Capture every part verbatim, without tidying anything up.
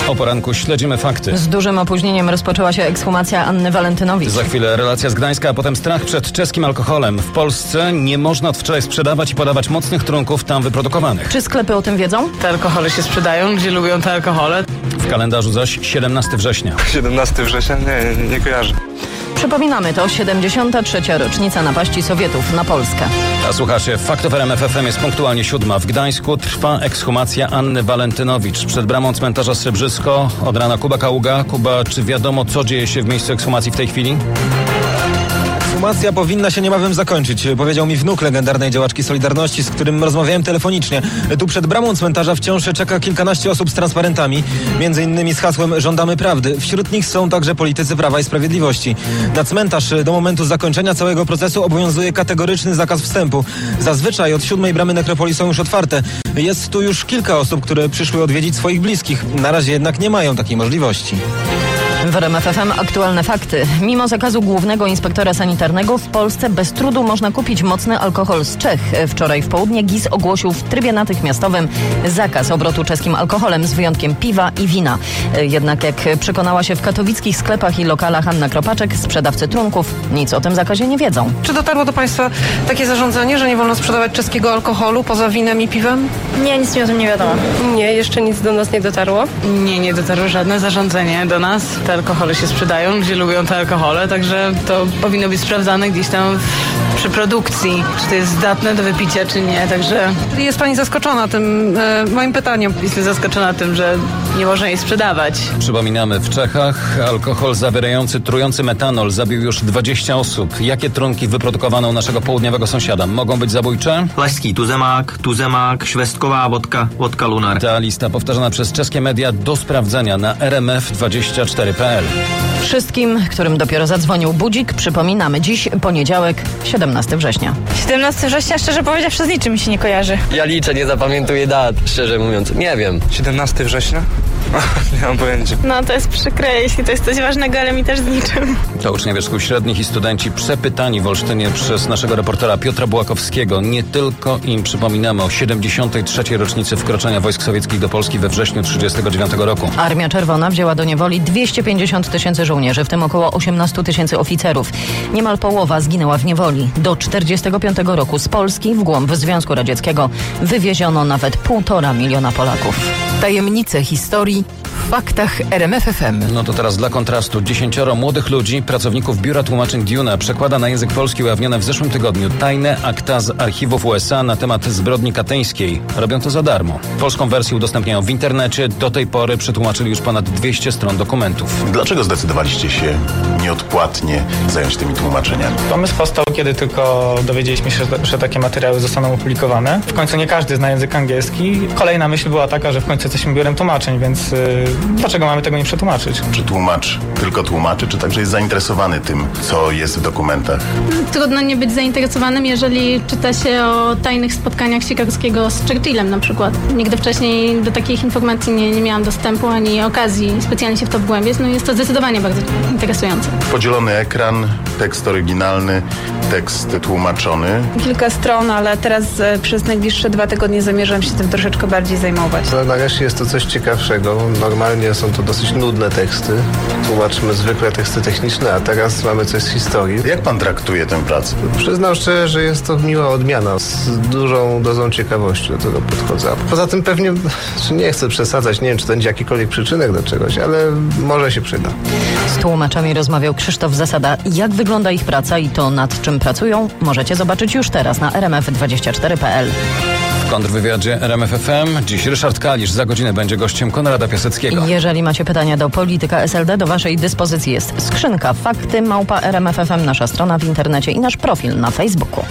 O poranku śledzimy fakty. Z dużym opóźnieniem rozpoczęła się ekshumacja Anny Walentynowicz. Za chwilę relacja z Gdańska, a potem strach przed czeskim alkoholem. W Polsce nie można od wczoraj sprzedawać i podawać mocnych trunków tam wyprodukowanych. Czy sklepy o tym wiedzą? Te alkohole się sprzedają, gdzie lubią te alkohole. W kalendarzu zaś siedemnastego września. siedemnastego września? Nie, nie, nie kojarzę. Przypominamy, to siedemdziesiąta trzecia rocznica napaści Sowietów na Polskę. A słuchacie, faktów R M F F M jest punktualnie siódma. W Gdańsku trwa ekshumacja Anny Walentynowicz. Przed bramą cmentarza Srebrzysko od rana Kuba Kaługa. Kuba, czy wiadomo, co dzieje się w miejscu ekshumacji w tej chwili? Ekshumacja powinna się niebawem zakończyć, powiedział mi wnuk legendarnej działaczki Solidarności, z którym rozmawiałem telefonicznie. Tu przed bramą cmentarza wciąż czeka kilkanaście osób z transparentami, między innymi z hasłem „Żądamy prawdy”. Wśród nich są także politycy Prawa i Sprawiedliwości. Na cmentarz do momentu zakończenia całego procesu obowiązuje kategoryczny zakaz wstępu. Zazwyczaj od siódmej bramy nekropolii są już otwarte. Jest tu już kilka osób, które przyszły odwiedzić swoich bliskich. Na razie jednak nie mają takiej możliwości. W R M F F M aktualne fakty. Mimo zakazu głównego inspektora sanitarnego w Polsce bez trudu można kupić mocny alkohol z Czech. Wczoraj w południe G I S ogłosił w trybie natychmiastowym zakaz obrotu czeskim alkoholem z wyjątkiem piwa i wina. Jednak jak przekonała się w katowickich sklepach i lokalach Anna Kropaczek, sprzedawcy trunków nic o tym zakazie nie wiedzą. Czy dotarło do Państwa takie zarządzenie, że nie wolno sprzedawać czeskiego alkoholu poza winem i piwem? Nie, nic mi o tym nie wiadomo. Nie, jeszcze nic do nas nie dotarło. Nie, nie dotarło żadne zarządzenie do nas. Te alkohole się sprzedają, gdzie lubią te alkohole, także to powinno być sprawdzane gdzieś tam w, przy produkcji, czy to jest zdatne do wypicia, czy nie, także... Jest Pani zaskoczona tym e, moim pytaniem? Jestem zaskoczona tym, że nie można jej sprzedawać. Przypominamy, w Czechach alkohol zawierający trujący metanol zabił już dwadzieścia osób. Jakie trunki wyprodukowano u naszego południowego sąsiada? Mogą być zabójcze? Lašský tuzemák, tuzemák, švestková vodka, vodka Lunar. Ta lista powtarzana przez czeskie media do sprawdzenia na r m f dwadzieścia cztery kropka p l. Wszystkim, którym dopiero zadzwonił budzik, przypominamy, dziś poniedziałek, siedemnastego września. siedemnastego września, szczerze powiedziawszy, z niczym mi się nie kojarzy. Ja liczę, nie zapamiętuję dat, szczerze mówiąc. Nie wiem. siedemnastego września? Nie mam pojęcia. No to jest przykre, jeśli to jest coś ważnego, ale mi też z niczym. To uczniowie szkół średnich i studenci przepytani w Olsztynie przez naszego reportera Piotra Bułakowskiego. Nie tylko im przypominamy o siedemdziesiątej trzeciej rocznicy wkroczenia wojsk sowieckich do Polski we wrześniu trzydziestego dziewiątego roku. Armia Czerwona wzięła do niewoli dwieście pięćdziesiąt tysięcy żołnierzy, w tym około osiemnaście tysięcy oficerów. Niemal połowa zginęła w niewoli. Do czterdziestego piątego roku z Polski w głąb Związku Radzieckiego wywieziono nawet półtora miliona Polaków. Tajemnice historii w faktach R M F F M. No to teraz dla kontrastu. Dziesięcioro młodych ludzi, pracowników Biura Tłumaczeń Duna, przekłada na język polski ujawnione w zeszłym tygodniu tajne akta z archiwów U S A na temat zbrodni katyńskiej. Robią to za darmo. Polską wersję udostępniają w internecie. Do tej pory przetłumaczyli już ponad dwieście stron dokumentów. Dlaczego zdecydowaliście się nieodpłatnie zająć tymi tłumaczeniami? Pomysł powstał, kiedy tylko dowiedzieliśmy się, że takie materiały zostaną opublikowane. W końcu nie każdy zna język angielski. Kolejna myśl była taka, że w końcu jesteśmy biurem tłumaczeń, więc yy, dlaczego mamy tego nie przetłumaczyć? Czy tłumacz tylko tłumaczy, czy także jest zainteresowany tym, co jest w dokumentach? Trudno nie być zainteresowanym, jeżeli czyta się o tajnych spotkaniach Sikorskiego z Churchillem na przykład. Nigdy wcześniej do takich informacji nie, nie miałam dostępu ani okazji specjalnie się w to wgłębiać. No jest to zdecydowanie bardzo interesujące. Podzielony ekran, tekst oryginalny, tekst tłumaczony. Kilka stron, ale teraz e, przez najbliższe dwa tygodnie zamierzam się tym troszeczkę bardziej zajmować. No, nareszcie jest to coś ciekawszego. Normalnie są to dosyć nudne teksty. Tłumaczymy zwykłe teksty techniczne, a teraz mamy coś z historii. Jak pan traktuje tę pracę? Przyznam szczerze, że jest to miła odmiana. Z dużą dozą ciekawości do tego podchodzę. Poza tym pewnie, nie chcę przesadzać, nie wiem, czy to będzie jakikolwiek przyczynek do czegoś, ale może się przyda. Z tłumaczami rozmawiał Krzysztof Zasada. Jak wygląda ich praca i to nad czym pracują, możecie zobaczyć już teraz na r m f dwadzieścia cztery kropka p l. W kontrwywiadzie R M F F M dziś Ryszard Kalisz, za godzinę będzie gościem Konrada Piaseckiego. Jeżeli macie pytania do polityka S L D, do waszej dyspozycji jest skrzynka fakty małpa R M F F M, nasza strona w internecie i nasz profil na Facebooku.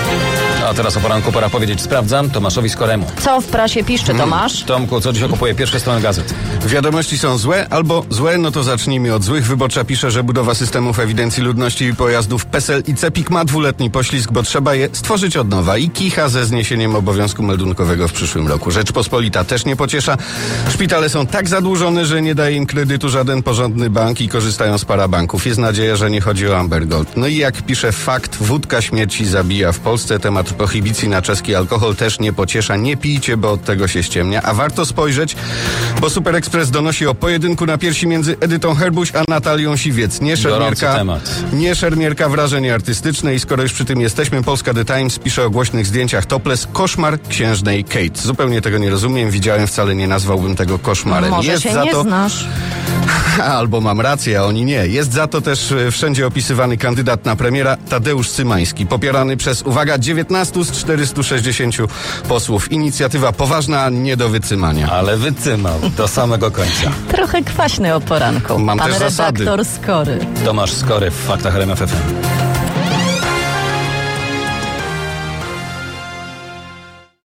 A teraz o poranku pora powiedzieć sprawdzam Tomaszowi Skoremu. Co w prasie piszczy Tomasz? Hmm, Tomku, co dziś okupuje pierwsze strony gazet? Wiadomości są złe albo złe, no to zacznijmy od złych. Wyborcza pisze, że budowa systemów ewidencji ludności i pojazdów P E S E L i CEPiK ma dwuletni poślizg, bo trzeba je stworzyć od nowa i kicha ze zniesieniem obowiązku meldunkowego w przyszłym roku. Rzeczpospolita też nie pociesza. Szpitale są tak zadłużone, że nie daje im kredytu żaden porządny bank i korzystają z parabanków. Jest nadzieja, że nie chodzi o Amber Gold. No i jak pisze Fakt, wódka śmierci zabija w Polsce. Temat prohibicji na czeski alkohol też nie pociesza. Nie pijcie, bo od tego się ściemnia. A warto spojrzeć Bo Super Express donosi o pojedynku na piersi między Edytą Herbuś a Natalią Siwiec. Nie szermierka, nie szermierka wrażenie artystyczne i skoro już przy tym jesteśmy, Polska The Times pisze o głośnych zdjęciach topless koszmar księżnej Kate. Zupełnie tego nie rozumiem, widziałem, wcale nie nazwałbym tego koszmarem. Może jest się za nie to... znasz. Albo mam rację, a oni nie. Jest za to też wszędzie opisywany kandydat na premiera Tadeusz Cymański, popierany przez, uwaga, dziewiętnaście z czterystu sześćdziesięciu posłów. Inicjatywa poważna, nie do wycymania. Ale wycymał do samego końca. Trochę kwaśny o poranku. Mam Pan też zasady. redaktor Skory. Tomasz Skory w Faktach R M F F M.